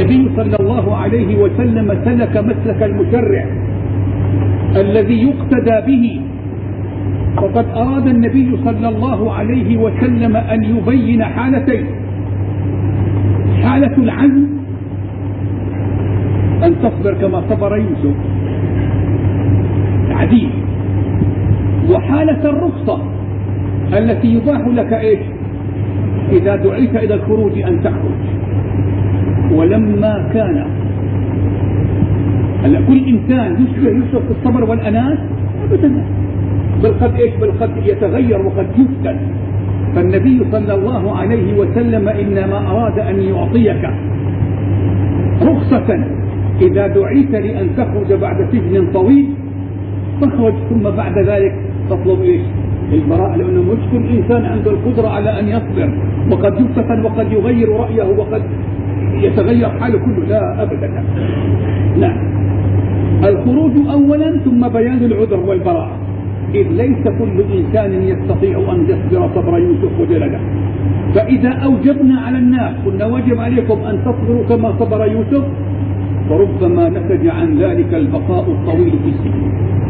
النبي صلى الله عليه وسلم سلك مسلك المشرع الذي يقتدى به. وقد أراد النبي صلى الله عليه وسلم أن يبين حالتين: حالة العزم أن تصبر كما صبر يوسف عديد، وحالة الرخصة التي يباح لك إذا دعيت إلى الخروج أن تخرج. ولما كان كل إنسان يشبه يوسف في الصبر والأناة أبدا، بل قد يتغير وقد يفتن. فالنبي صلى الله عليه وسلم إنما أراد أن يعطيك رخصة إذا دعيت لأن تخرج بعد سجن طويل فاخرج، ثم بعد ذلك تطلب البراءة، لأنه مش كل إنسان عنده القدرة على أن يصبر، وقد يفتن وقد يغير رأيه وقد يتغير حاله كله. لا أبدا، لا. الخروج أولا ثم بيان العذر والبراءة، إذ ليس كل إنسان يستطيع أن يصبر صبر يوسف وجلده. فإذا أوجبنا على الناس قلنا وجب عليكم أن تصبروا كما صبر يوسف، فربما نتج عن ذلك البقاء الطويل في السجن.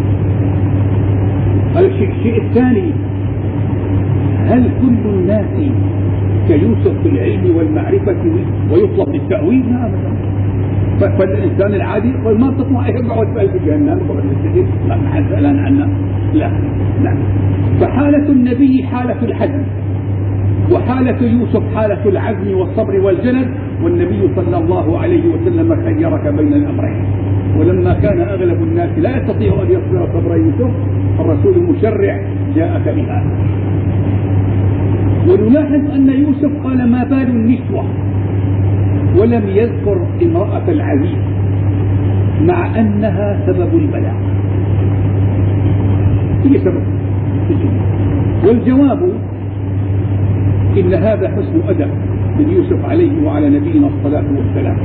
الشيء الثاني: هل كل الناس كيوسف في العلم والمعرفة ويطلب التأويل؟ لا أبدا. فالإنسان العادي يقول ما تطلع يقعد في جهنم ما حد سألان عنها. لا. فحالة النبي حالة الحزم، وحالة يوسف حالة العزم والصبر والجلد، والنبي صلى الله عليه وسلم خيرك بين الأمرين. ولما كان أغلب الناس لا يستطيع أن يصبر صبر يوسف، الرسول المشرع جاءك بها. ونلاحظ أن يوسف قال ما بال النسوة، ولم يذكر امرأة العزيز مع أنها سبب البلاء، هي سبب. والجواب إن هذا حسن أدب من يوسف عليه وعلى نبينا الصلاة والسلام.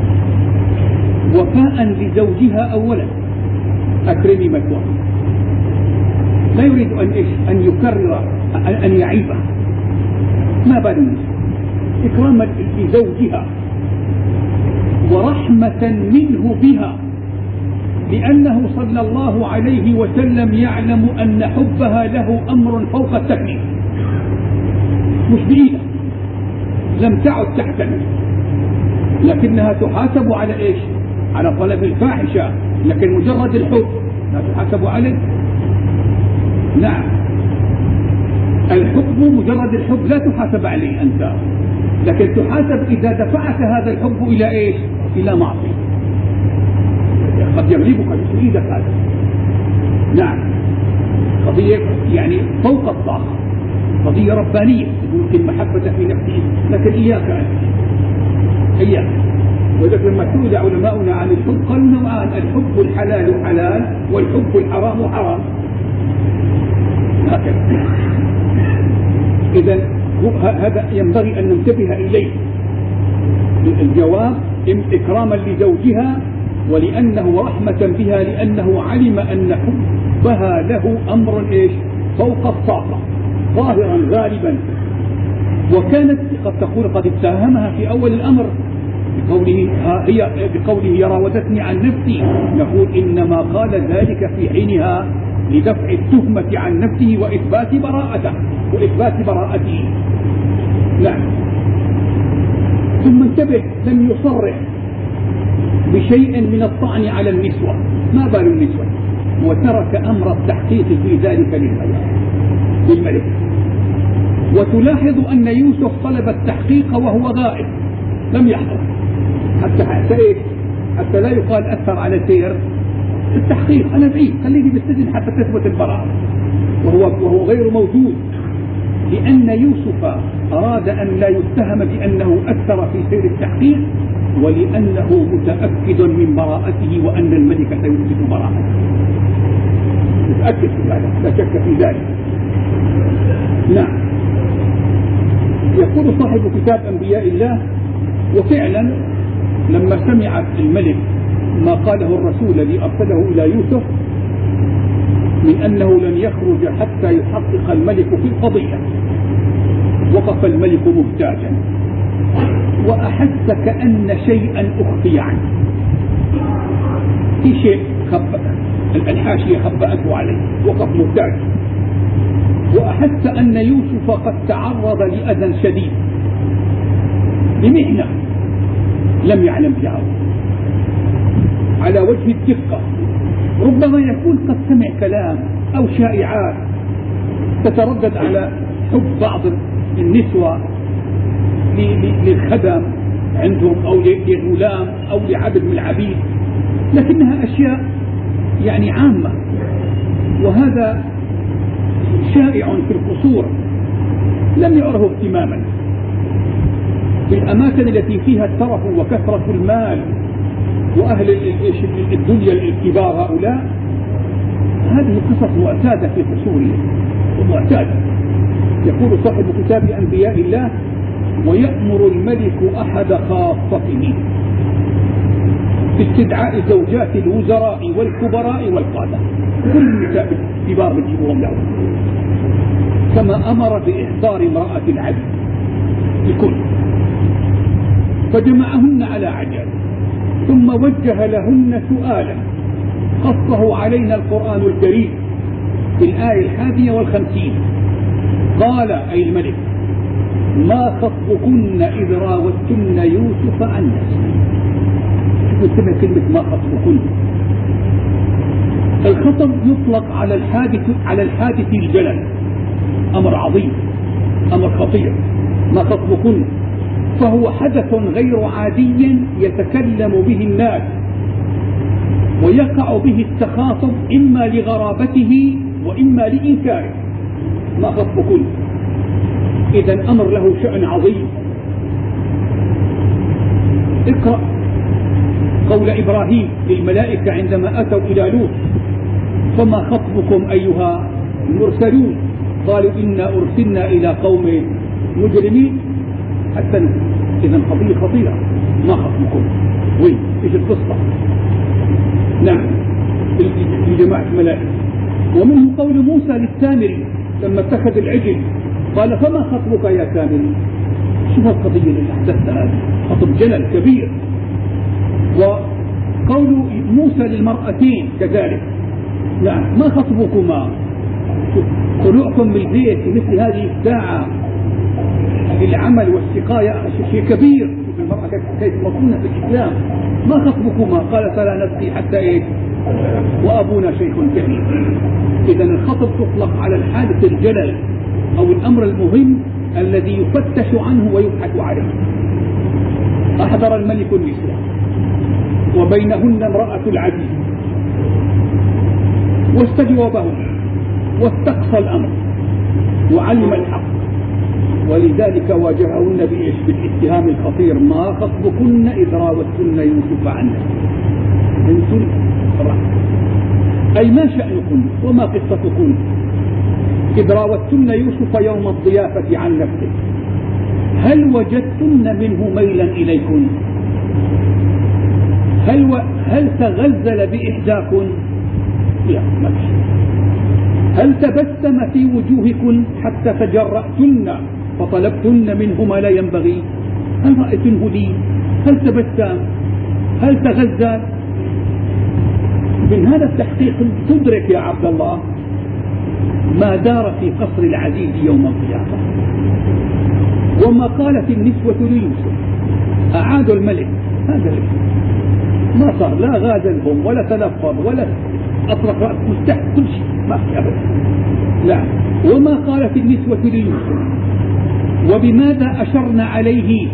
وفاء لزوجها أولا: أكرمي مثواه. لا يريد أن يكرر أن يعيبه، ما بال النسوة، إكراما لزوجها ورحمة منه بها، لأنه صلى الله عليه وسلم يعلم أن حبها له أمر فوق التكليف، مش بإيده، لم تعد تحتمل، لكنها تحاسب على على طلب الفاحشة، لكن مجرد الحب لا تحاسب عليه. نعم، الحب مجرد الحب لا تحاسب عليه أنت، لكن تحاسب إذا دفعك هذا الحب إلى إلى معصية، قد يغلبك بإيدك هذا. نعم، قضية فوق الطاقة، قضية ربانية يمكن محبة في نفسه، لكن إياك. وذلك لما سئل علماؤنا عن الحب قالوا نوعان: الحب الحلال حلال، والحب الحرام حرام. هكذا. إذا هذا ينبغي أن ننتبه إليه. الجواب: إكراما لزوجها، ولأنه رحمة بها، لأنه علم أن حبها له أمر فوق الطاقة، ظاهرا غالبا. وكانت قد تقول قد اتهمها في أول الأمر بقوله راودتني عن نفسي، نقول إنما قال ذلك في حينها لدفع التهمة عن نفسه وإثبات براءته. نعم. ثم انتبه، لم يصرح بشيء من الطعن على النسوة، ما بال النسوة، وترك أمر التحقيق في ذلك للملك. وتلاحظ أن يوسف طلب التحقيق وهو غائب، لم يحضر، حتى لا يقال أثر على سير التحقيق. أنا بعيد، خليني بالسجن حتى تثبت البراءة، وهو غير موجود، لأن يوسف أراد أن لا يتهم بأنه أثر في سير التحقيق، ولأنه متأكد من براءته وأن الملك سيثبت براءته، متأكد في ذلك، لا شك في ذلك. نعم. يقول صاحب كتاب أنبياء الله: وفعلا لما سمعت الملك ما قاله الرسول الذي أرسله إلى يوسف من أنه لن يخرج حتى يحقق الملك في القضية، وقف الملك مهتاجا، وأحس كأن شيئا أخفي عنه، في شيء خبأ، الحاشية خبأته عليه، وقف مرتاج. وأحس أن يوسف قد تعرض لأذى شديد، بمحنة لم يعلم بها، على وجه الدقة. ربما يكون قد سمع كلام أو شائعات تتردد على حب بعض النسوة للخدم عندهم أو لغلام أو لعبد من العبيد، لكنها أشياء يعني عامة، وهذا شائع في القصور لم يعره اهتماما. في الأماكن التي فيها الترف وكثرة المال وأهل الدنيا الكبار هؤلاء، هذه قصص معتادة في قصورهم ومعتادة. يقول صاحب كتاب أنبياء الله: ويأمر الملك أحد خاصته باستدعاء زوجات الوزراء والكبراء والقادة، كل النساء الكبار يجيبهم له، كما أمر بإحضار امرأة العبد لكل، فجمعهن على عجل، ثم وجه لهن سؤالا قصه علينا القرآن الكريم في الآية 51. قال أي الملك: ما خطبكن إذ راوتن يوسف عن نفسه. شوفوا سمع كلمة ما خطبكن. الخطب يطلق على الحادث الجلل، أمر عظيم، أمر خطير. ما خطبكن، فهو حدث غير عادي يتكلم به الناس ويقع به التخاطب إما لغرابته وإما لإنكاره. ما خطبكن، إذا أمر له شأن عظيم. اقرأ قول إبراهيم للملائكة عندما أتوا إلى لوط: فما خطبكم أيها المرسلون؟ قالوا إنا أرسلنا إلى قوم مجرمين. حتى إذا قضية خطيرة. ما خطبكم؟ وين إيش القصة؟ نعم، لجماعة الملائكة. ومنه قول موسى للسامري لما اتخذ العجل قال: فما خطبك يا سامري؟ شوف القضية اللي أحدثتها هذه، خطب جلل كبير. وقول موسى للمرأتين كذلك: نعم، ما خطبكما؟ طلوعكم من البيت في مثل هذه الساعة للعمل والسقاية شيء كبير. المرأة كيف مصونة في الإسلام. ما خطبكما؟ قال: فلا نسقي حتى إيه؟ وأبونا شيخ كبير. إذا الخطب تطلق على الحادث الجلل أو الأمر المهم الذي يفتش عنه ويبحث عليه. أحضر الملك النساء وبينهن امرأة العزيز واستجوبهم واستقصى الأمر وعلم الحق، ولذلك واجههن بالاتهام الخطير: ما خطبكن إذ راوتن يوسف عن نفسه. أي ما شأنكم وما قصتكم إذ راوتن يوسف يوم الضيافة عن نفسه؟ هل وجدتن منه ميلا إليكن؟ هل تغزل بإحداكن؟ لا، ما في. هل تبسم في وجوهكن حتى تجرأتن فطلبتن منه ما لا ينبغي؟ هل رأيتنه لي؟ هل تبسم؟ هل تغزل؟ من هذا التحقيق تدرك يا عبد الله ما دار في قصر العزيز يوم الضيافة. وما قالت النسوة ليوسف. أعادوا الملك، هذا ما صار، لا غازلهم ولا تلفظ ولا أطلق رأس، مستحق كل شيء، ما في أبدا. لا. وما قالت النسوة ليوسف. وبماذا أشرنا عليه؟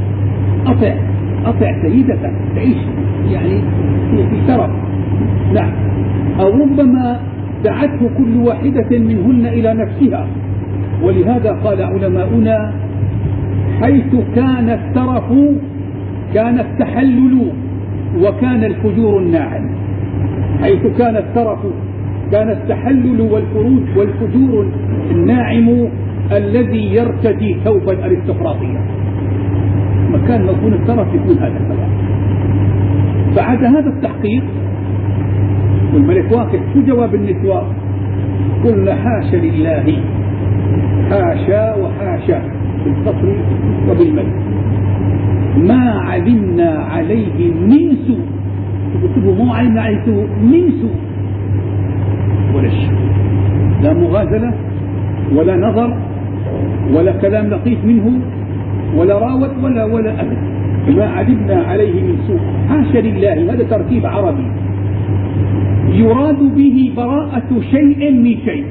أطع سيدتك تعيش يعني في شرف. لا. أو ربما دعته كل واحدة منهن إلى نفسها. ولهذا قال علماؤنا: حيث كان الترف كان التحلل وكان الفجور الناعم. حيث كان الترف كان التحلل والخروج والفجور الناعم الذي يرتدي ثوب الأرستقراطية. مكان ما يكون الترف يكون هذا الكلام. بعد هذا التحقيق والملك واقف، شو جواب النسوة؟ قلنا: حاشا لله، حاشا وحاشا، بالقصر وبالملك. علمنا عليه من سوء. اكتبوا ما علمنا عليه سوء، من سوء، ولا شيء، لا مغازلة ولا نظر ولا كلام لطيف منه ولا راوت ولا أبدا. ما علمنا عليه من سوء، حاشا لله. هذا تركيب عربي يراد به براءة شيء من شيء.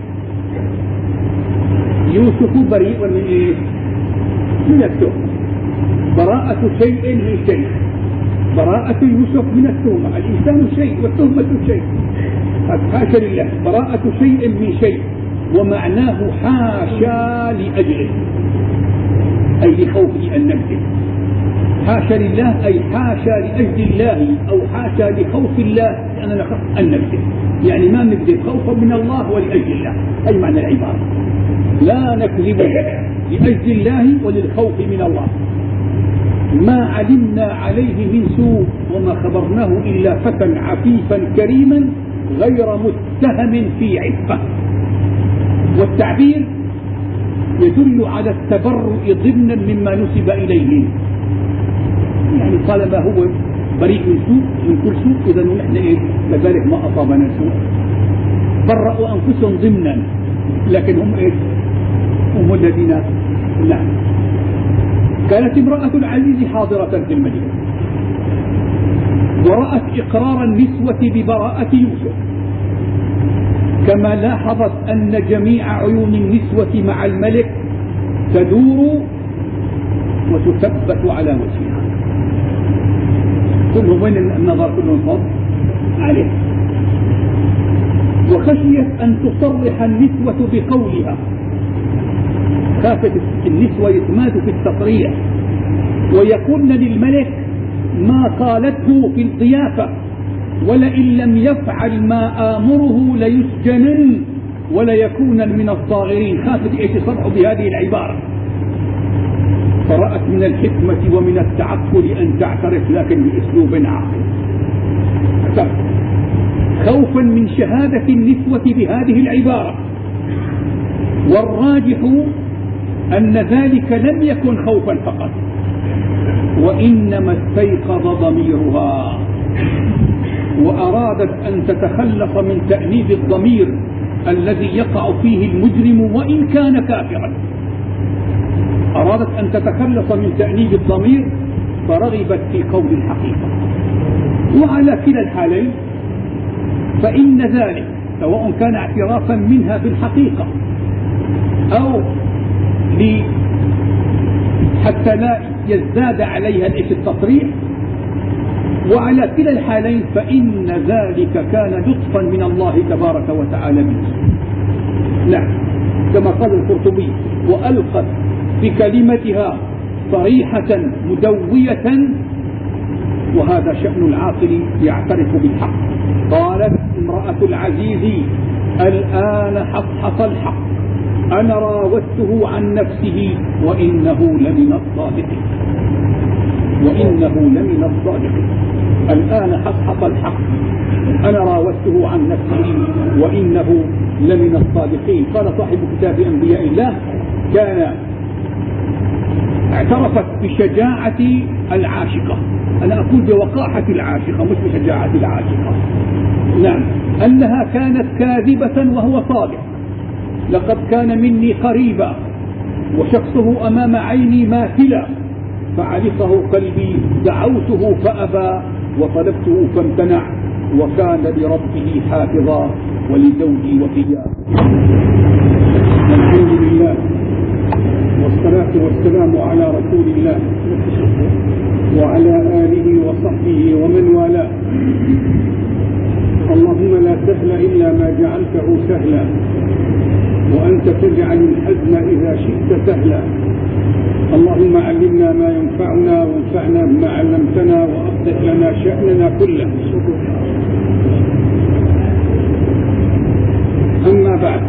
يوسف بريء من ايه؟ من التهمة. براءة شيء من شيء. براءة يوسف من التهمة. الإنسان شيء والتهمة شيء. حاشا لله. براءة شيء من شيء، ومعناه حاشا لأجله، أي لخوفه أن نكذب. حاشا لله أي حاشا لأجل الله، أو حاشا لخوف الله أننا نخاف أن نكذب. يعني ما نكذب خوفا من الله ولأجل الله، أي معنى العبارة. لا نكذب لأجل الله وللخوف من الله. ما علمنا عليه من سوء وما خبرناه إلا فتى عفيفا كريما غير متهم في عفة. والتعبير يدل على التبرؤ ضمنا مما نسب إليه. يعني طالما هو بريء من سوء، من كل سوء، إذا نحن لذلك ما أصابنا سوء. برأوا أنفسهم ضمنا، لكن هم هم الذين لا. كانت امرأة العزيز حاضرة في المدينة ورأت إقرار النسوة ببراءة يوسف، كما لاحظت أن جميع عيون النسوة مع الملك تدور وتثبت على وجهها. كلهم وين النظر، كلهم صد عليه. وخشيت أن تصرح النسوة بقولها، خافت النسوة يتمادوا في التصريح ويكون للملك ما قالته في الضيافة، ولئن لم يفعل ما آمره ليسجنن وليكون من الصاغرين. خافت يتصرح بهذه العبارة، فرأت من الحكمة ومن التعقل أن تعترف، لكن بأسلوب عاقل، خوفا من شهادة النسوة بهذه العبارة. والراجح أن ذلك لم يكن خوفا فقط، وإنما استيقظ ضميرها وأرادت أن تتخلص من تأنيب الضمير الذي يقع فيه المجرم وإن كان كافرا. أرادت أن تتخلص من تأنيب الضمير فرغبت في قول الحقيقة. وعلى كلا الحالين فإن ذلك سواء كان اعترافا منها بالحقيقة أو حتى لا يزداد عليها التصريح، وعلى كلا الحالين فإن ذلك كان لطفا من الله تبارك وتعالى به. نعم، كما قال القرطبي: وألقت بكلمتها صريحة مدوية، وهذا شأن العاقل يعترف بالحق. قالت امرأة العزيز: الآن حصحص الحق، أنا راودته عن نفسه وإنه لمن الصادقين. وإنه لمن الصادقين. الآن حصحص الحق، أنا راودته عن نفسه وإنه لمن الصادقين. قال صاحب كتاب أنبياء الله: كان اعترفت بشجاعة العاشقة، أنا أقول بوقاحة العاشقة مش بشجاعة العاشقة، نعم، أنها كانت كاذبة وهو صادق. لقد كان مني قريبا وشخصه أمام عيني ماثلا، فعلقه قلبي، دعوته فأبى وطلبته فامتنع، وكان لربه حافظا ولزوجي وفيا. الحمد لله والصلاة والسلام على رسول الله وعلى آله وصحبه ومن والاه. اللهم لا سهل إلا ما جعلته سهلا، وأنت تجعل الحزن إذا شئت سهلا. اللهم علمنا ما ينفعنا وانفعنا بما علمتنا، وأصلح لنا شأننا كله. أما بعد،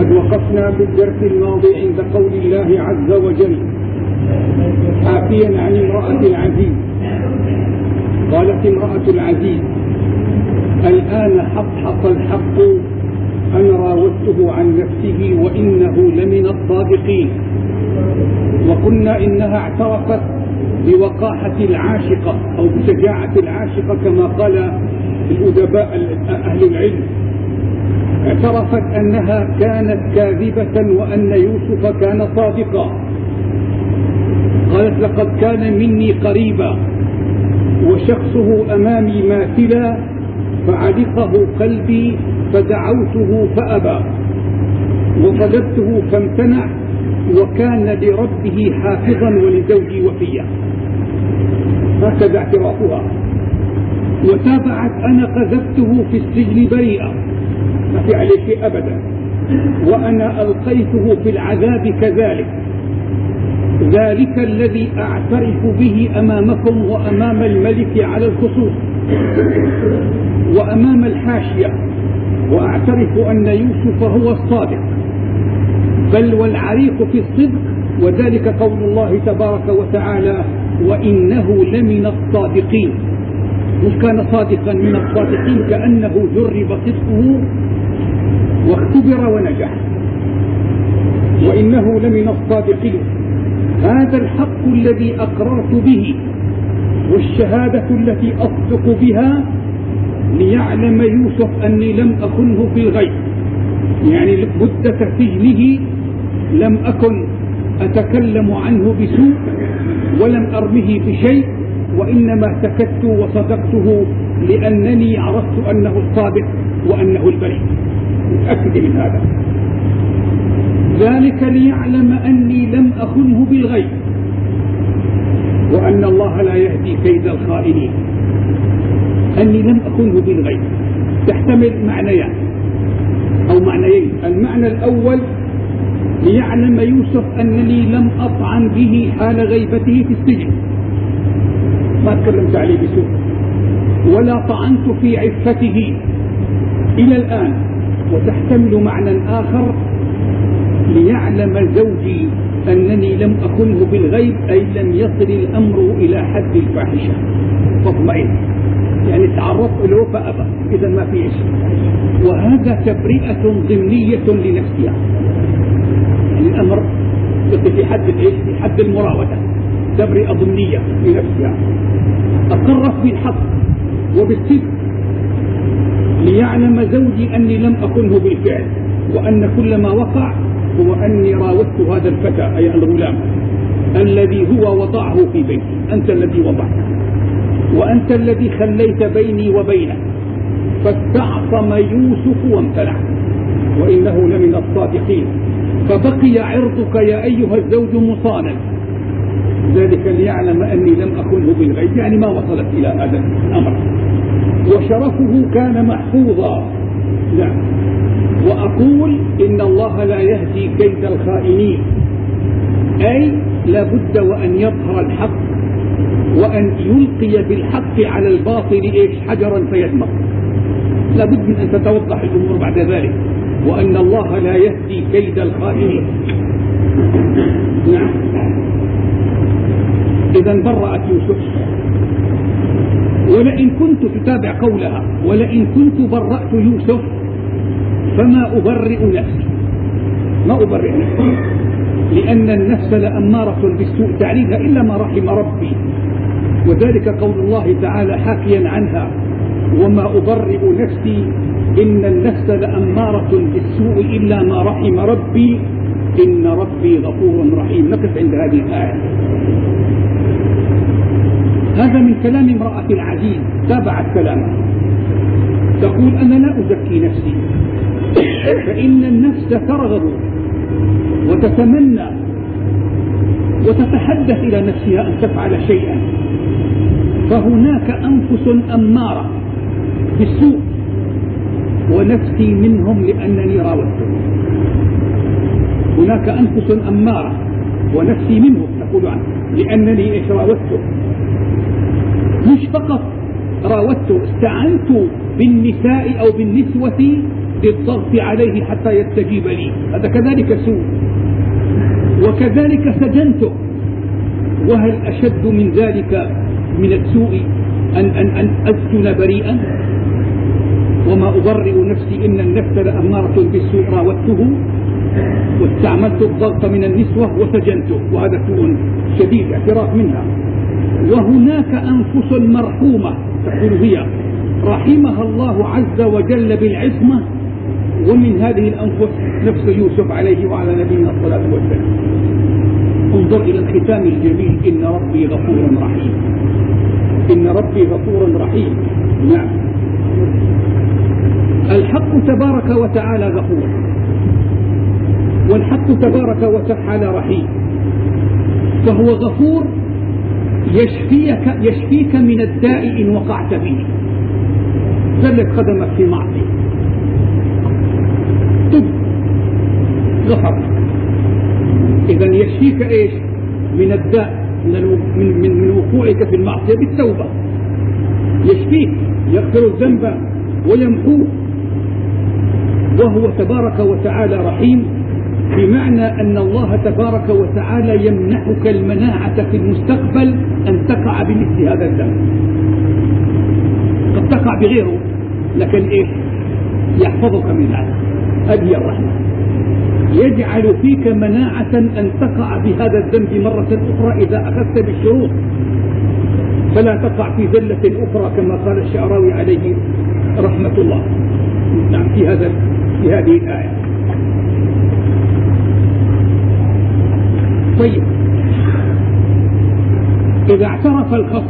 وقفنا في الدرس الماضي عند قول الله عز وجل حاكيا عن عن امرأة العزيز قالت امرأة العزيز: الآن حقق الحق أن راودته عن نفسه وإنه لمن الصادقين. وقلنا إنها اعترفت بوقاحة العاشقة أو بشجاعة العاشقة كما قال الأدباء أهل العلم. اعترفت أنها كانت كاذبة وأن يوسف كان صادقا. قالت: لقد كان مني قريبا وشخصه أمامي ماثلا فعلقه قلبي فدعوته فأبى وطلبته فامتنع وكان لربه حافظا ولزوجي وفيا. هكذا اعترافها. وتابعت: أنا قذفته في السجن بريئا، ما في عليه شيء أبدا، وأنا ألقيته في العذاب كذلك، ذلك الذي أعترف به أمامكم وأمام الملك على الخصوص وأمام الحاشية، وأعترف أن يوسف هو الصادق بل والعريق في الصدق، وذلك قول الله تبارك وتعالى: وإنه لمن الصادقين. مش كان صادقا من الصادقين، كأنه جرب صدقه واختبر ونجح. وإنه لمن الصادقين، هذا الحق الذي أقررت به والشهادة التي أصدق بها ليعلم يوسف أني لم أخنه في الغيب، يعني مدة سجنه لم أكن أتكلم عنه بسوء ولم أرمه بشيء، وإنما سكت وصدقته لأنني عرفت أنه الصادق وأنه البريء، متأكد من هذا. ذلك ليعلم أني لم أخنه بالغيب وأن الله لا يهدي كيد الخائنين. أني لم أخنه بالغيب تحتمل معنيين أو معنيين. المعنى الأول: ليعلم يوسف أنني لم أطعن به حال غيبته في السجن، ما تكلمت عليه بسوء ولا طعنت في عفته إلى الآن. وتحتمل معنى آخر: ليعلم زوجي أنني لم أخنه بالغيب، أي لم يصل الأمر إلى حد الفاحشة فاطمئن، يعني تعرضت له فأبى، إذا ما في شيء. وهذا تبرئة ضمنية لنفسها، يعني الأمر في حد في حد المراودة، تبرئة ضمنية لنفسها. أقرت بالحق وبالصدق ليعلم زوجي أني لم أخنه بالفعل، وأن كل ما وقع هو أني راودت هذا الفتى أي الغلام الذي هو وضعه في بيتي. أنت الذي وضعته وأنت الذي خليت بيني وبينه، فاستعصم يوسف وامتنع وإنه لمن الصادقين، فبقي عرضك يا أيها الزوج مصانا، ذلك ليعلم أني لم أخنه بالغيب، يعني ما وصلت إلى هذا الأمر، وشرفه كان محفوظا. لا، وأقول إن الله لا يهدي كيد الخائنين، أي لابد وأن يظهر الحق وأن يلقي بالحق على الباطل حجرا فيدمغ. لابد من أن تتوضح الأمور بعد ذلك، وأن الله لا يهدي كيد الخائنين. نعم. إذا برأت يوسف. ولئن كنت تتابع قولها: ولئن كنت برأت يوسف فما أبرئ نفسي، ما أبرئ نفسي، لأن النفس لأمارة بالسوء تعريفها إلا ما رحم ربي، وذلك قول الله تعالى حاكيا عنها: وما أبرئ نفسي إن النفس لأمارة بالسوء إلا ما رحم ربي إن ربي غفور رحيم. نقف عند هذه الآية. هذا من كلام امرأة العزيز، تابعت كلامه، تقول: أنا لا أزكي نفسي، فإن النفس ترغب وتتمنى وتتحدث إلى نفسها أن تفعل شيئا، فهناك أنفس أمارة بالسوء ونفسي منهم لأنني راودته. هناك أنفس أمارة ونفسي منهم نقول عنه لأنني راودته. مش فقط راودته، استعنت بالنساء أو بالنسوة للضغط عليه حتى يستجيب لي، هذا كذلك سوء. وكذلك سجنته، وهل أشد من ذلك من السوء أن أسجن بريئا؟ وما أبرئ نفسي إن النفس لأمارة بالسوء راودته واستعملت الضغط من النسوة وسجنته، وهذا سوء شديد اعتراف منها. وهناك أنفس مرحومة تقول هي رحمها الله عز وجل بالعصمة، ومن هذه الأنفس نفس يوسف عليه وعلى نبينا الصلاة والسلام. انظر إلى الختام الجميل: إن ربي غفور رحيم. إن ربي غفور رحيم. نعم، الحق تبارك وتعالى غفور، والحق تبارك وتعالى رحيم. فهو غفور يشفيك من الداء إن وقعت فيه. زلت قدمك في معصية، تب، غفر. إذن يشفيك إيش؟ من الداء، من وقوعك في المعصية بالتوبة. يشفيك، يغفر الذنب ويمحوه. وهو تبارك وتعالى رحيم، بمعنى أن الله تبارك وتعالى يمنحك المناعة في المستقبل أن تقع بمثل هذا الذنب. قد تقع بغيره، لكن إيش؟ يحفظك من هذا. هذه الرحمة، يجعل فيك مناعة أن تقع بهذا الذنب مرة أخرى إذا أخذت بالشروط، فلا تقع في زلة أخرى كما قال الشعراوي عليه رحمة الله. نعم، في هذه الآية. طيب، إذا اعترف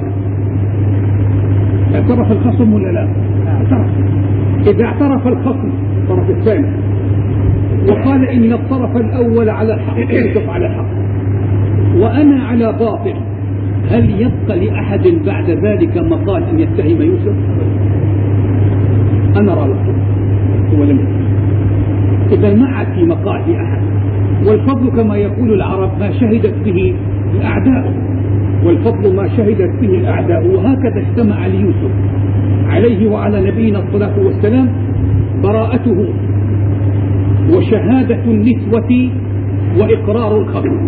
الخصم ولا لا؟ اعترف. إذا اعترف الخصم الطرف الثاني وقال إن الطرف الأول على الحق، يوسف على الحق وأنا على باطل، هل يبقى لأحد بعد ذلك مقال أن يتهم يوسف؟ أنا راوته ولم يتهم. إذا ما عاد في مقال لأحد. والفضل كما يقول العرب ما شهدت به الأعداء، والفضل ما شهدت به الأعداء. وهكذا اجتمع ليوسف عليه وعلى نبينا الصلاة والسلام براءته وشهادة النسوة وإقرار الخصم.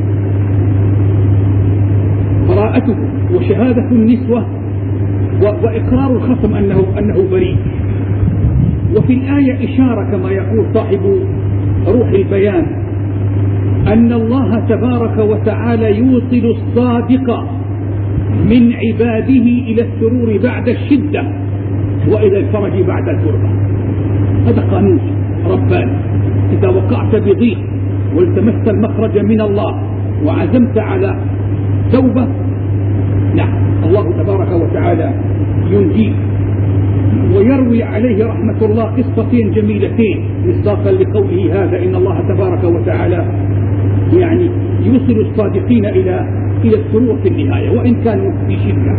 براءته وشهادة النسوة وإقرار الخصم أنه بريء. وفي الآية إشارة كما يقول صاحب روح البيان أن الله تبارك وتعالى يوصل الصادق من عباده إلى السرور بعد الشدة وإلى الفرج بعد الكربة. هذا قانون رباني. إذا وقعت بضيق والتمست المخرج من الله وعزمت على توبة، نعم، الله تبارك وتعالى ينجيك. ويروي عليه رحمة الله قصتين جميلتين مصداقا لقوله هذا: إن الله تبارك وتعالى يعني يوصل الصادقين إلى السرور في النهاية وإن كانوا في شدة.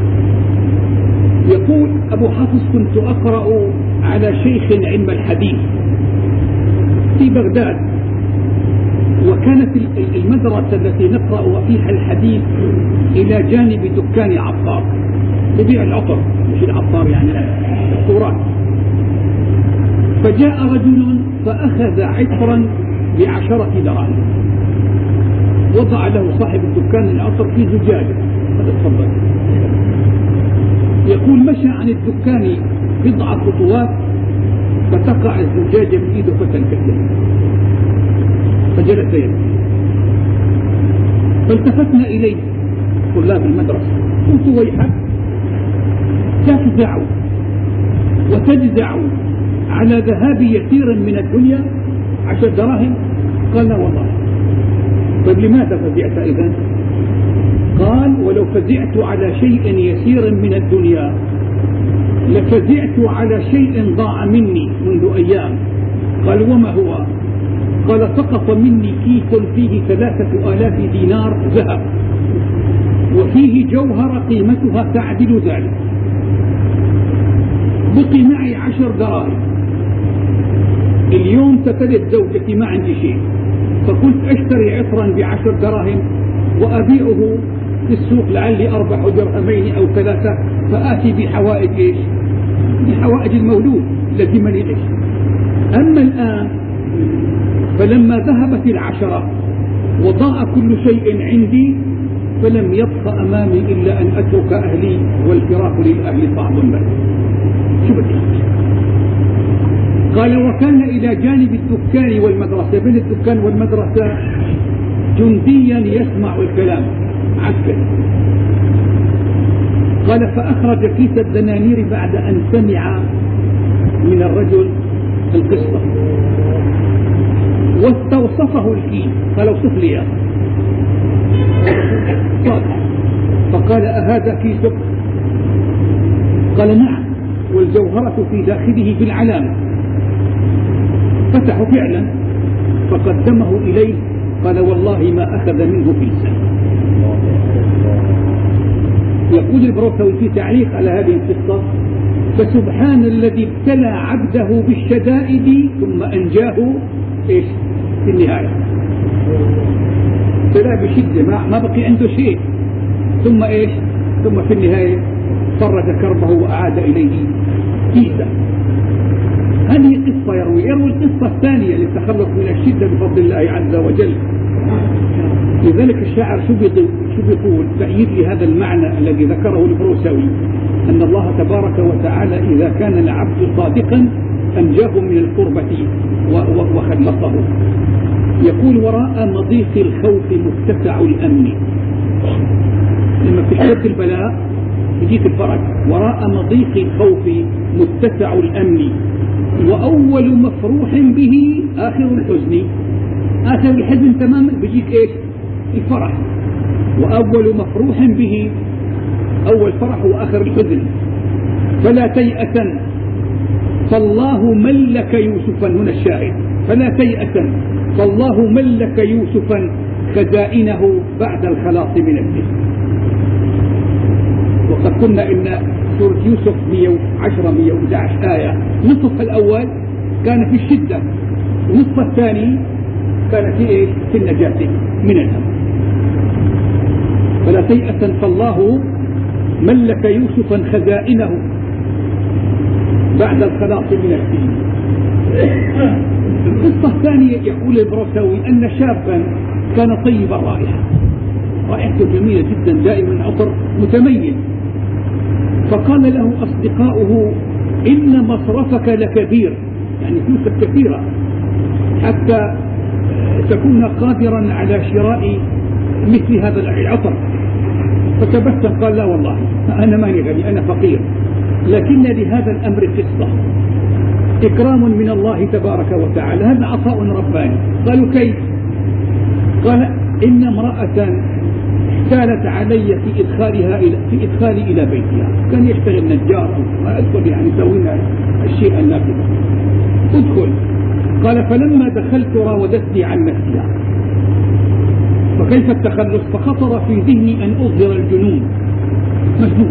يقول أبو حافظ: كنت أقرأ على شيخ علم الحديث في بغداد، وكانت المدرسة التي نقرأ فيها الحديث إلى جانب دكان عطار يبيع العطر، مش العطار يعني الصورات. فجاء رجل فأخذ عطرا ب10 دراهم، وضع له صاحب الدكان العطر في زجاجة. هذا تفضل. يقول مشى عن الدكان بضع خطوات فتقع الزجاجة من يده فتنكسر، فجلس يبكي. فالتفتنا إليه طلاب المدرسة، قلت: ويحك، تفزع وتجزع على ذهاب يسير من الدنيا 10 دراهم؟ قال: لا والله. طيب لماذا فزعت إذن؟ قال: ولو فزعت على شيء يسير من الدنيا لفزعت على شيء ضاع مني منذ أيام. قال: وما هو؟ قال: سقط مني كيس فيه 3000 دينار ذهب، وفيه جوهر قيمتها تعدل ذلك، بقي معي 10 دراهم. اليوم تتلت زوجتي، ما عندي شيء، فقلت أشتري عطرا ب10 دراهم وأبيعه في السوق لعلي أربح 2 درهمين أو 3، فآتي بحوائج إيش؟ بحوائج المولود الذي من يعيش. أما الآن فلما ذهبت 10 وضاع كل شيء عندي، فلم يبق أمامي إلا أن أترك أهلي، والفراق للأهل صعب بي. شو بدي؟ قال وكان إلى جانب الدكان والمدرسة، بين الدكان والمدرسة جنديا يسمع الكلام عسكري. قال فأخرج كيس الدنانير بعد أن سمع من الرجل القصة واستوصفه الكيس، قال اوصف لي. فقال أهذا كيسك؟ قال نعم، والجوهرة في داخله بالعلامة. فتحوا فعلا فقدمه إليه، قال والله ما أخذ منه كيسا. يقول البروسوي في تعليق على هذه القصة: فسبحان الذي ابتلى عبده بالشدائد ثم أنجاه إيش في النهاية. ابتلى بشدة ما بقي عنده شيء، ثم إيش؟ ثم في النهاية فرج كربه وأعاد إليه كيسا. هذه قصة يروي القصة الثانية للتخلص من الشدة بفضل الله عز وجل. لذلك الشاعر شو بيقول تأييد لهذا المعنى الذي ذكره البروسوي، أن الله تبارك وتعالى إذا كان العبد صادقا أنجاه من الكربة وخلصه. يقول وراء مضيق الخوف متسع الأمن. لما تشتد البلاء يجيك الفرج. وراء مضيق الخوف متسع الأمن، وأول مفروح به آخر الحزن. آخر الحزن تماما بيجيك إيش؟ الفرح. وأول مفروح به، أول فرح وآخر الحزن. فلا تيأسا فالله ملك يوسفا، هنا الشاهد، فلا تيأسا فالله ملك يوسفا خزائنه بعد الخلاص من السجن. وقد قلنا إن سورة يوسف 110-111 آية، نصف الأول كان في الشدة، ونصف الثاني كان في إيش؟ في النجاة من الهم. فلا تيأسا فالله ملك يوسفا خزائنه بعد الخلاص من السجن. القصة الثانية يقول البروسوي أن شابا كان طيب الرائحة، رائحته جميلة جدا، دائما عطر متميز. فقال له أصدقاؤه إن مصرفك لكبير، يعني فلوسك كثيرة حتى تكون قادرا على شراء مثل هذا العطر. فتبسم قال لا والله أنا ماني غني، أنا فقير، لكن لهذا الأمر قصة، إكرام من الله تبارك وتعالى، هذا عطاء رباني. قالوا كيف؟ قال إن امرأة احتالت علي في إدخالي إلى بيتها، كان يشتغل نجار ما أدخل يعني سوينا الشيء النافذ، ادخل. قال فلما دخلت راودتني عن نفسها، فكيف التخلص؟ فخطر في ذهني أن أظهر الجنون، مجنون.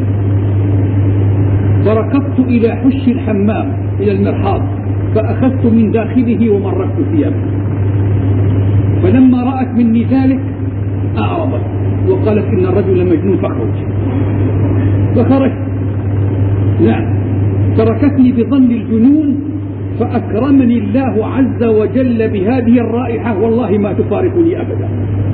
فركضت إلى حش الحمام، إلى المرحاض، فأخذت من داخله ومرقت ثيابه. فلما رأت مني ذلك أعرضت وقالت إن الرجل مجنون فخرجت. نعم، تركتني بظن الجنون، فأكرمني الله عز وجل بهذه الرائحة، والله ما تفارقني أبدا.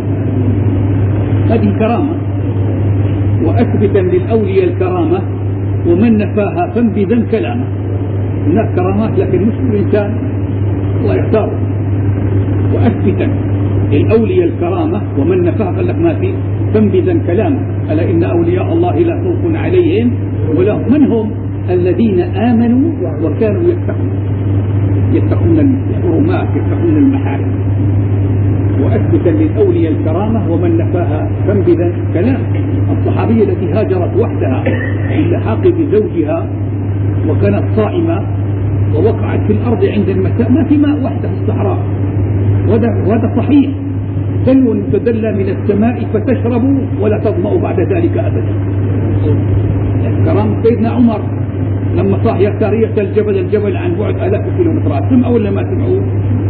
هذه كرامة، وأثبتا للأولياء الكرامة، ومن نفاها فانبذا كلامه. هناك كرامات لكن مش الإنسان الله يختاره. وأثبتا للأولياء الكرامة ومن نفاها قال لك ما في فانبذا كلامه. ألا إن أولياء الله لا خوف عليهم ولا هم. من هم؟ الذين آمنوا وكانوا يتقون الحرمات، يتقون المحارم. وأثبتا للأولياء الكرامة ومن نفاها فانبذا كلامه. الصحابية التي هاجرت وحدها للحاق بزوجها وكانت صائمة ووقعت في الأرض عند المساء، ما في ماء، وحدها في الصحراء، وهذا صحيح. دلو تدلى من السماء فتشرب ولا تظمأ بعد ذلك أبدا. كرامة سيدنا عمر لما صاح يا سارية الجبل عن بعد آلاف الكيلومترات، سمعوا ولا ما سمعوا؟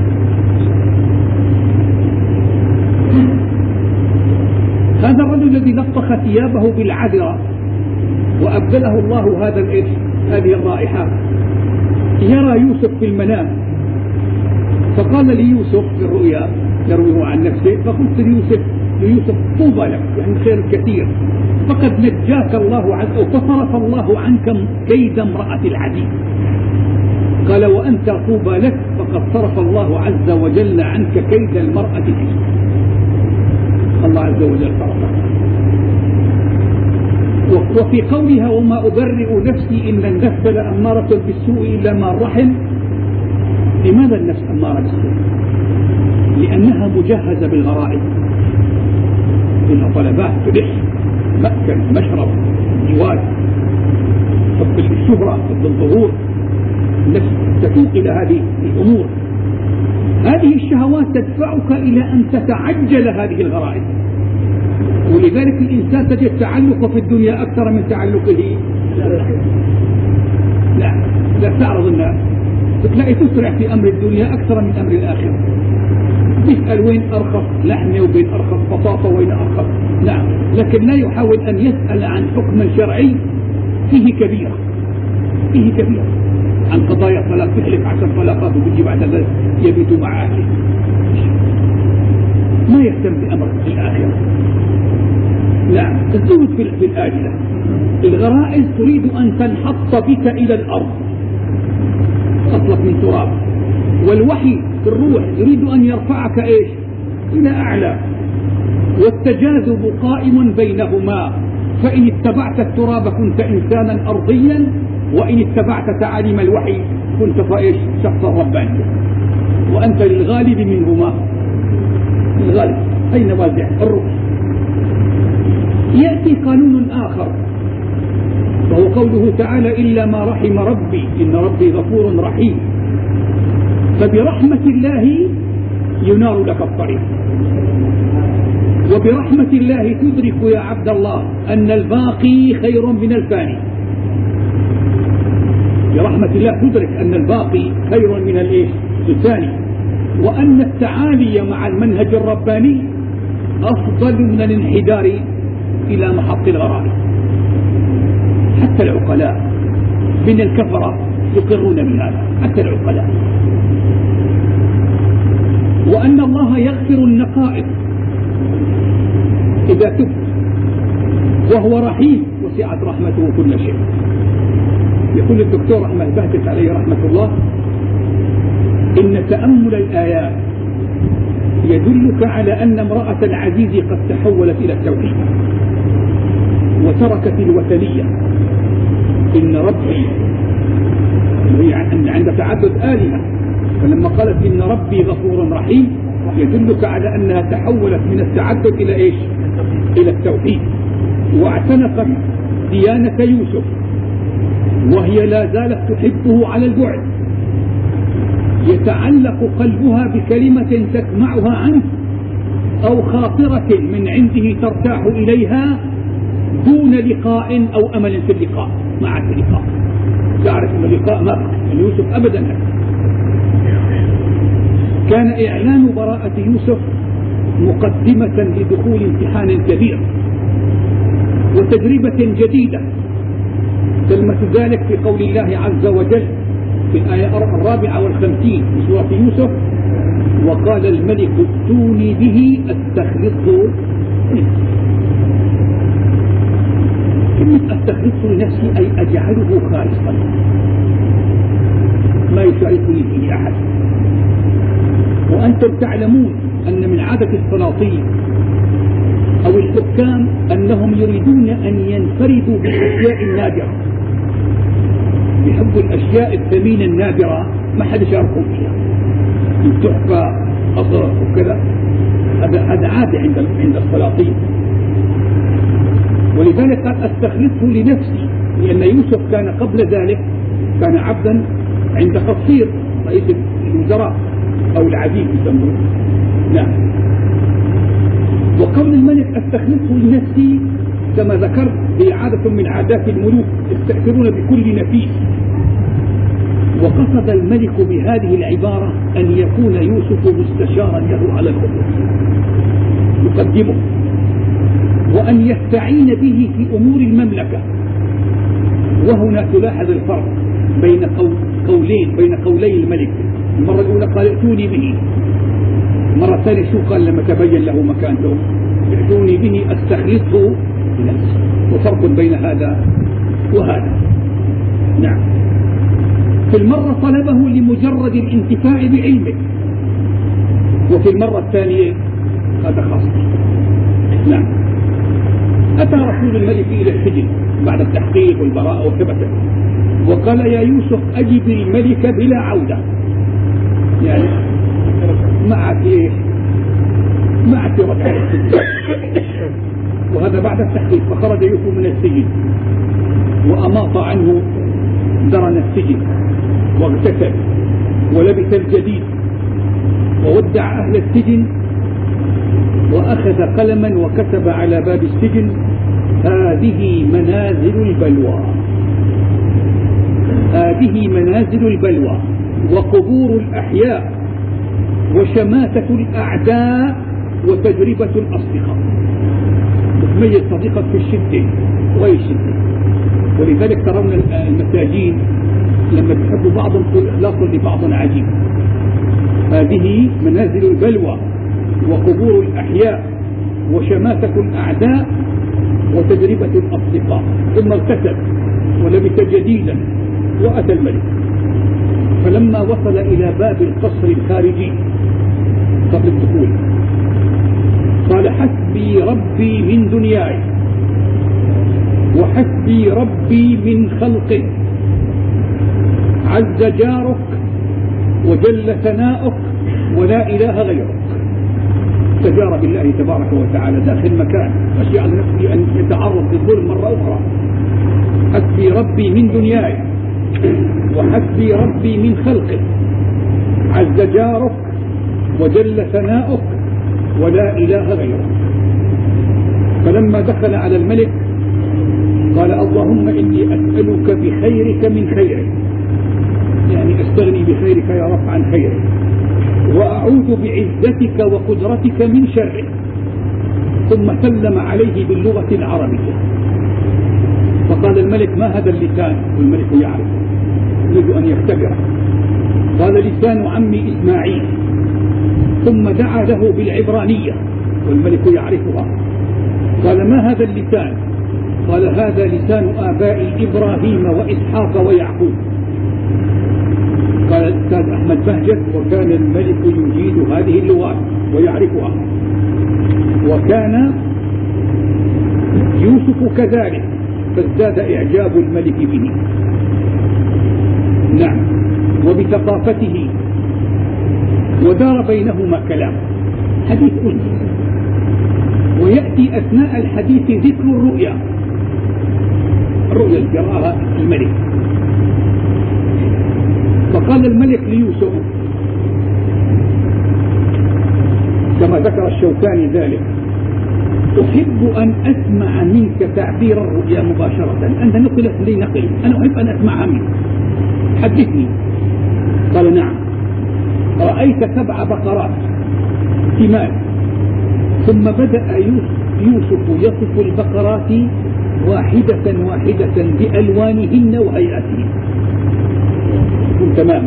هذا الرجل الذي لطخ ثيابه بالعذرة وأبدله الله هذه الرائحة يرى يوسف في المنام، فقال ليوسف في الرؤيا، يرويه عن نفسه، فقلت ليوسف ليوسف طوبى لك، يعني خير كثير، فقد نجاك الله عز وجل فصرف الله عنك كيد امرأة العزيز. قال وأنت طوبى لك فقد صرف الله عز وجل عنك كيد المرأة فيه. الله عز وجل صرفها. وفي قولها وما أبرئ نفسي إن النفس لأمارة بالسوء إلا ما رحم. لماذا النفس أمارة بالسوء؟ لأنها مجهزة بالغرائز، إنها طلبات تلح، مأكل، مشرب، جواز، حب الشهرة، حب الظهور. النفس تسوق إلى هذه الأمور. هذه الشهوات تدفعك إلى أن تتعجل هذه الغرائز، ولذلك الإنسان تجد تعلقه في الدنيا أكثر من تعلقه. لا تعرض الناس، تلاقي تسرع في أمر الدنيا أكثر من أمر الآخرة. يسأل وين أرخص لحمة وبين أرخص بطاطا وين أرخص، نعم، لكن لا يحاول أن يسأل عن حكم شرعي فيه كبيرة، عن قضايا طلاق، تحلف 10 طلاقات وبيجي بعد ذلك يبيت مع أهله، ما يهتم بأمر الآخرة. نعم، الزهد في الآجلة. الغرائز تريد أن تنحط بك إلى الأرض، أصلك من تراب، والوحي في الروح يريد أن يرفعك إيش؟ إلى أعلى، والتجاذب قائم بينهما، فإن اتبعت التراب كنت إنسانا أرضيا، وإن اتبعت تعاليم الوحي كنت فإيش؟ شخصا ربانيا. وأنت للغالب منهما، الغالب أين وازع الروح. يأتي قانون آخر وهو قوله تعالى إلا ما رحم ربي إن ربي غفور رحيم. فبرحمة الله ينار لك الطريق، وبرحمة الله تدرك يا عبد الله أن الباقي خير من الفاني. برحمة الله تدرك أن الباقي خير من الثاني، وأن التعالي مع المنهج الرباني أفضل من الانحدار إلى محط الغرائز. حتى العقلاء من الكفرة يقرون بهذا، حتى العقلاء. وأن الله يغفر النقائص إذا تبت، وهو رحيم وسعت رحمته كل شيء. يقول الدكتور أحمد بهجت عليه رحمة الله إن تأمل الآيات يدلك على أن امرأة العزيز قد تحولت إلى التوحيد وتركت الوثنية. إن ربي وهي عند تعدد آلهة، فلما قالت إن ربي غفور رحيم يدلك على أنها تحولت من التعدد إلى إيش؟ إلى التوحيد، واعتنقت ديانة يوسف وهي لا زالت تحبه على البعد. يتعلق قلبها بكلمة تسمعها عنه أو خاطرة من عنده ترتاح إليها دون لقاء أو أمل في اللقاء. مع اللقاء تعرف أن اللقاء ما يوسف أبدا. كان إعلان براءة يوسف مقدمة لدخول امتحان كبير وتجربة جديدة. كلمة ذلك في قول الله عز وجل في الآية 54 من سورة يوسف وقال الملك ائتوني به استخلصه لنفسي. كلمة استخلصه لنفسي أي أجعله خالصا ما يشاركني فيه أحد. وأنتم تعلمون أن من عادة السلاطين أو الحكام أنهم يريدون أن ينفردوا بالأشياء النادرة، يحبوا الأشياء الثمينة النادرة ما حد يشاركهم فيها، تحفة أصر وكذا. هذا عادة عند السلاطين. ولذلك قد أستخلصه لنفسي، لأن يوسف كان قبل ذلك كان عبدا عند قصير رئيس الوزراء أو العزيز يسمونه. نعم. وقول الملك أستخلصه لنفسي كما ذكرت هي عادة من عادات الملوك، يستأثرون بكل نفيس. وقصد الملك بهذه العبارة أن يكون يوسف مستشارا له على الأمور، يقدمه، وأن يستعين به في أمور المملكة. وهنا تلاحظ الفرق بين قولي الملك. المرة الأولى قال ائتوني به، المرة الثانية شو قال لما تبين له مكانته؟ ائتوني به أستخلصه لنفسي، وفرق بين هذا وهذا. نعم. في المرة طلبه لمجرد الانتفاع بعلمه، وفي المرة الثانية هذا خاص. نعم. أتى رسول الملك إلى السجن بعد التحقيق والبراءة وثبته، وقال يا يوسف أجب الملك بلا عودة، يعني معك إيه؟ معك ركعة السجن. وهذا بعد التحقيق. فخرج يوسف من السجن وأماط عنه درن السجن، واغتسل ولبس الجديد، وودع أهل السجن، وأخذ قلما وكتب على باب السجن: هذه منازل البلوى، هذه منازل البلوى وقبور الأحياء وشماتة الأعداء وتجربة الأصدقاء. تميز صديقك في الشدة وغير الشدة. ولذلك ترون المساجين لما تحبوا بعضهم تقول إخلاص لبعض عجيب. هذه منازل البلوى وقبور الأحياء وشماتة الأعداء وتجربة الأصدقاء. ثم ارتكب ولبس جديدا وأتى الملك. فلما وصل إلى باب القصر الخارجي قبل الدخول قال: حسبي ربي من دنياي، وحسبي ربي من خلقك، عز جارك وجل ثناؤك ولا إله غيرك. تجار بالله تبارك وتعالى داخل مكان، خشي على نفسه أن يتعرض للظلم مرة أخرى. حسبي ربي من دنياي، وحسبي ربي من خلقك، عز جارك وجل ثناؤك ولا إله غيرك. فلما دخل على الملك قال: اللهم إني أسألك بخيرك من خيرك، يعني أستغني بخيرك يا رب عن خيرك، وأعوذ بعزتك وقدرتك من شرك. ثم سلم عليه باللغة العربية. فقال الملك: ما هذا اللسان؟ والملك يعرف، يريد أن يختبره. قال: لسان عمي إسماعيل. ثم دعا له بالعبرانية والملك يعرفها. قال: ما هذا اللسان؟ قال: هذا لسان آبائي إبراهيم وإسحاق ويعقوب. قال الأستاذ أحمد بهجت: وكان الملك يجيد هذه اللغات ويعرفها، وكان يوسف كذلك، فازداد إعجاب الملك به. نعم. وبثقافته. ودار بينهما كلام، حديث أنس. ويأتي أثناء الحديث ذكر الرؤيا التي رآها الملك. فقال الملك ليوسف كما ذكر الشوكاني ذلك: أحب أن أسمع منك تعبير الرؤيا مباشرة، أنت نقلت لي نقل، أنا أحب أن أسمعها منك، حدثني. قال: نعم. رأيت 7 بقرات ثمان، ثم بدأ يوسف يصف البقرات واحدة واحدة بألوانهن وهيئتهن تماما،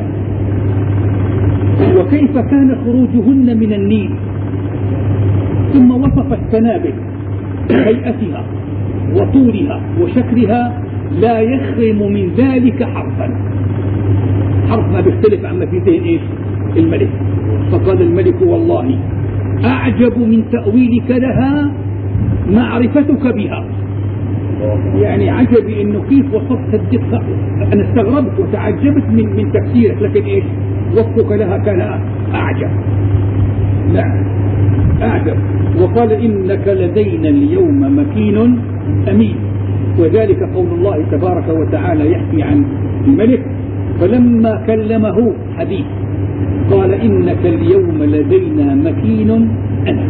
وكيف كان خروجهن من النيل. ثم وصف السنابل بهيئتها وطولها وشكلها، لا يخرم من ذلك حرفا. حرف ما بيختلف عما في ذهن إيش الملك. فقال الملك: والله أعجب من تأويلك لها معرفتك بها. يعني عجبي إنه كيف وصفت الدقة. أنا استغربت وتعجبت من تفسيرك، لكن إيش وصفك لها كان أعجب. نعم أعجب. وقال: إنك لدينا اليوم مكين أمين. وذلك قول الله تبارك وتعالى يحكي عن الملك: فلما كلمه حديث قال: إنك اليوم لدينا مكين أمين.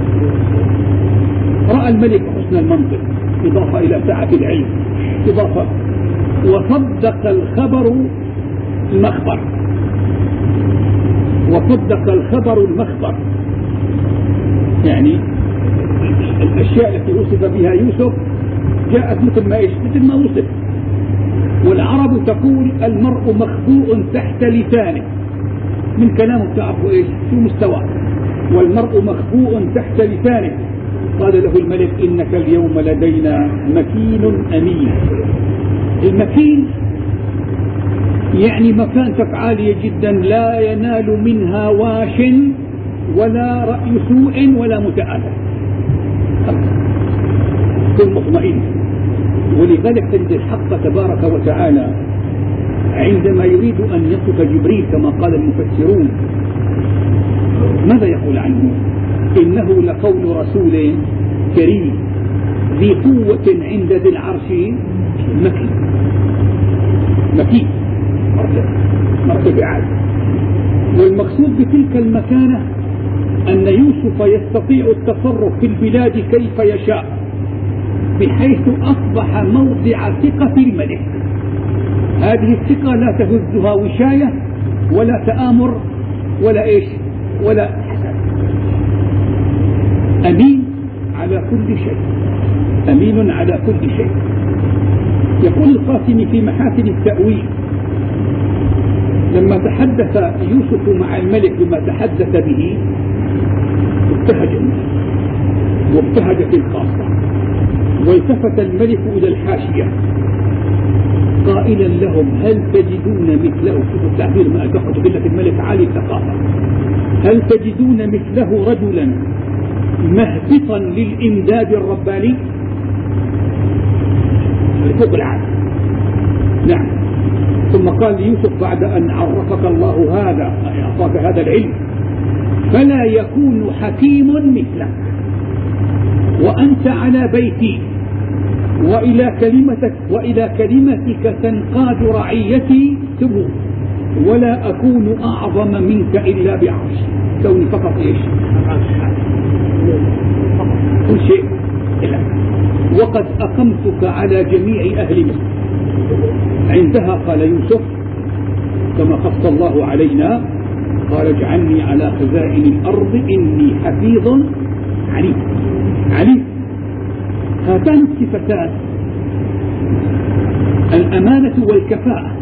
رأى الملك حسن المنطق، إضافة إلى سعة العلم، إضافة. وصدق الخبر المخبر، وصدق الخبر المخبر، يعني الأشياء التي وصف بها يوسف جاءت مثل ما إيش؟ مثل ما وصف. والعرب تقول: المرء مخبوء تحت لسانه. من كلامه تعرفوا إيش شو مستوى. والمرء مخبوء تحت لسانه، قال له الملك إنك اليوم لدينا مكين أمين. المكين يعني مكانتك عالية جدا، لا ينال منها واش ولا رأي سوء ولا متآلة، كن مطمئن. ولذلك تجد الحق تبارك وتعالى عندما يريد أن يصف جبريل كما قال المفسرون ماذا يقول عنه؟ إنه لقول رسول كريم ذي قوة عند ذي العرش مكين. مكين مرتبة عالية. والمقصود بتلك المكانة أن يوسف يستطيع التصرف في البلاد كيف يشاء، بحيث أصبح موضع ثقة الملك. هذه الثقة لا تهزها وشاية ولا تآمر ولا ولا حسد. أمين على كل شيء، أمين على كل شيء. يقول القاسمي في محاسن التأويل لما تحدث يوسف مع الملك بما تحدث به ابتهج الناس وابتهجت الخاصة، والتفت الملك إلى الحاشية قائلا لهم هل تجدون مثله، شوفوا التعبير ما أدقت قلة الملك عالي الثقافة، هل تجدون مثله رجلا مهبطا للإمداد الرباني فوق العالم. نعم. ثم قال ليوسف بعد أن عرفك الله هذا أعطاك هذا العلم فلا يكون حكيم مثلك، وأنت على بيتي وإلى كلمتك تنقاد رعيتي تبو، ولا أكون أعظم منك إلا بعرش. كوني فقط كل شيء إلا، وقد أقمتك على جميع أهل مصر. عندها قال يوسف كما قص الله علينا قال اجعلني على خزائن الأرض إني حفيظ عليم. عليم. هاتان الصفتان الأمانة والكفاءة.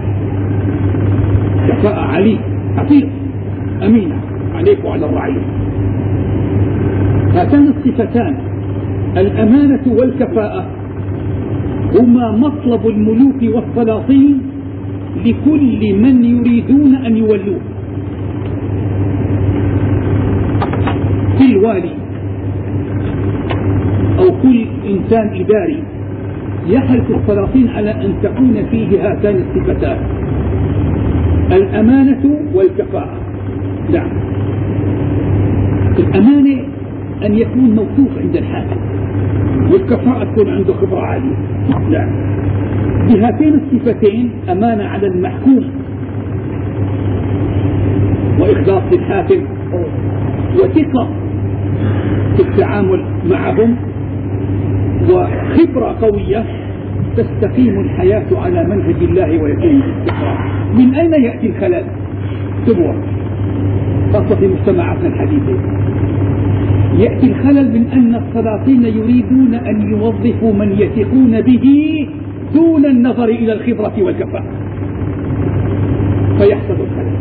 كفاءة عليم حفيظ أمين عليك وعلى الرعية. هاتان الصفتان الأمانة والكفاءة هما مطلب الملوك والسلاطين لكل من يريدون أن يولوه. كل والي أو كل إنسان إداري يحرص السلاطين على أن تكون فيه هاتان الصفتان الأمانة والكفاءة. نعم. الأمانة أن يكون موثوق عند الحاكم، والكفاءة تكون عنده خبرة عالية. نعم. بهاتين الصفتين أمانة على المحكوم وإخلاص للحاكم، وثقة في التعامل معهم، وخبرة قوية تستقيم الحياة على منهج الله ويتم الاستقرار. من أين يأتي الخلل؟ تبوة خاصة في مجتمعاتنا الحديثة. يأتي الخلل من أن السلاطين يريدون أن يوظفوا من يثقون به دون النظر إلى الخبرة والكفاءة، فيحصل الخلل.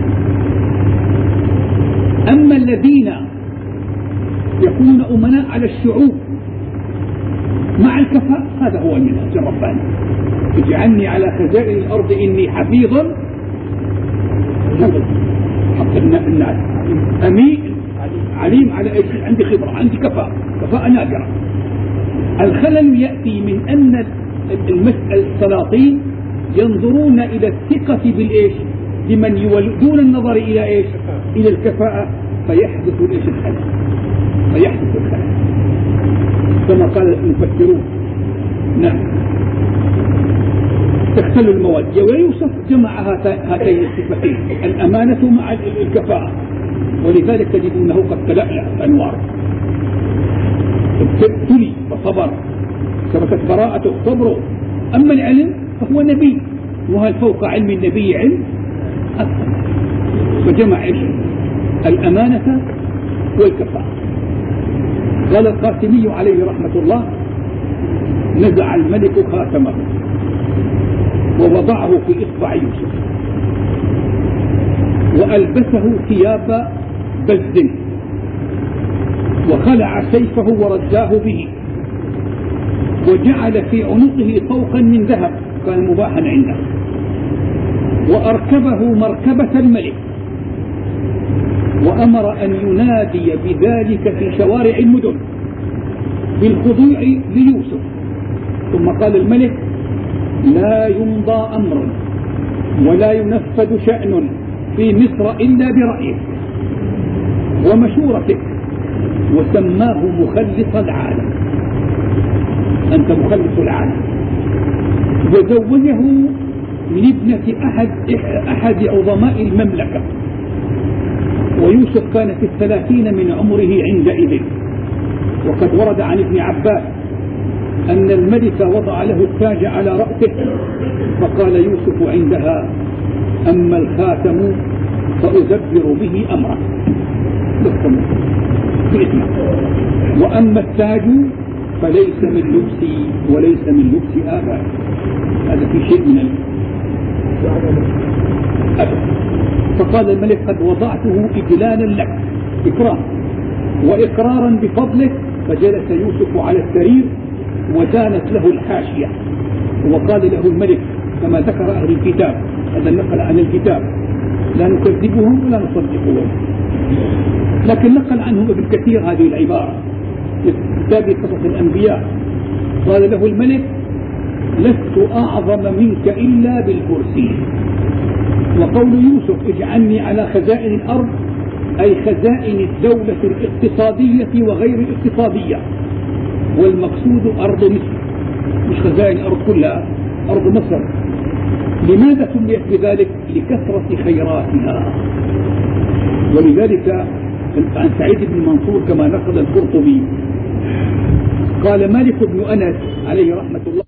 أما الذين يكونون أمناء على الشعوب مع الكفاءة هذا هو المنهج الرباني. اجعلني على خزائن الأرض إني حفيظ حق الناس أمين عليم على عندي خبرة عندي كفاءة نادرة. الخلل يأتي من أن السلاطين ينظرون إلى الثقة بمن يولدون النظر إلى إلى الكفاءة، فيحدث الخلل. فيحدث الخلل كما قال المفسرون. نعم. تختل المواد. ويوسف جمع هاتين الصفتين الأمانة مع الكفاءة، ولذلك تجدونه قد تلألأ أنوار، ابتلي فصبر، ثبتت براءته صبره. أما العلم فهو نبي، وهل فوق علم النبي علم أكثر، فجمع الأمانة والكفاءة. قال القاسمي عليه رحمة الله نزع الملك خاتمه ووضعه في إصبع يوسف وألبسه ثياب بز وخلع سيفه ورداه به، وجعل في عنقه طوقا من ذهب كان مباحا عنده، وأركبه مركبة الملك، وأمر أن ينادي بذلك في شوارع المدن بالخضوع ليوسف. ثم قال الملك: لا يمضى أمر ولا ينفذ شأن في مصر إلا برأيك ومشورتك. وسماه مخلص العالم، أنت مخلص العالم. وزوجه من ابنة أحد عظماء المملكة، ويوسف كان في 30 من عمره عندئذ. وقد ورد عن ابن عباس أن الملك وضع له التاج على رأسه، فقال يوسف عندها: أما الخاتم فأدبر به أمره بإثمه، وأما التاج فليس من لبسي وليس من لبس آبائي. هذا في شيء من أبدا. فقال الملك: قد وضعته إجلالا لك، إكرام وإقرارا بفضلك. فجلس يوسف على السرير وزانت له الحاشية، وقال له الملك كما ذكر أهل الكتاب، هذا النقل عن الكتاب، لا نكذبهم ولا نصدقهم، لكن نقل عنهم ابن كثير هذه العبارة في كتاب قصص الأنبياء. قال له الملك: لست أعظم منك إلا بالكرسي. وقول يوسف: اجعلني على خزائن الأرض، أي خزائن الدولة الاقتصادية وغير الاقتصادية، والمقصود أرض مصر، مش خزائن الأرض كلها، أرض مصر. لماذا سميت بذلك؟ لكثرة خيراتها. ولذلك عن سعيد بن منصور كما نقل القرطبي قال: مالك بن أنس عليه رحمة الله